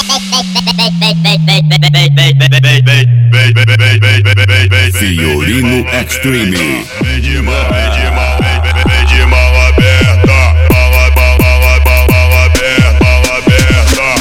Fiorino Extreme. Vem de mão aberta, mão aberta.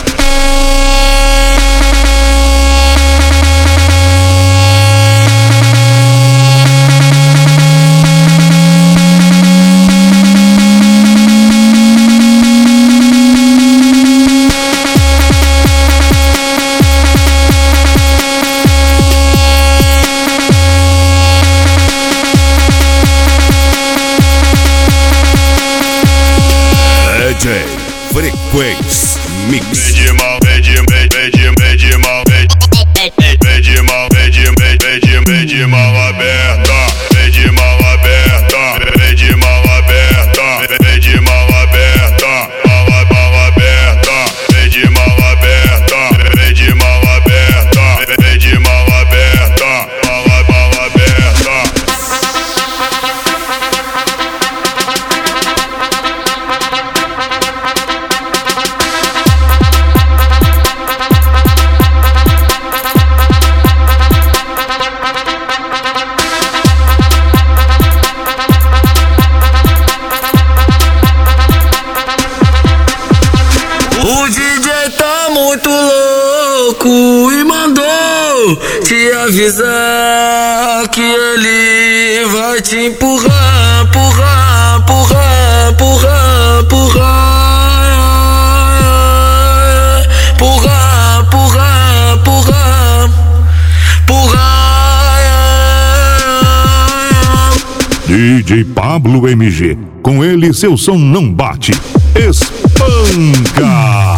DJ Frequência Mix. Vem de mão aberta, vem de mão aberta, vem de mão aberta, vem de mão aberta, mão aberta, vem de mão aberta, vem de mão aberta, vem de mão aberta, mão aberta. O DJ tá muito louco e mandou te avisar que ele vai te empurrar, empurrar, empurrar, empurrar, empurrar, empurrar, empurrar, empurrar, empurrar. DJ Pablo MG. Com ele seu som não bate. Espanca!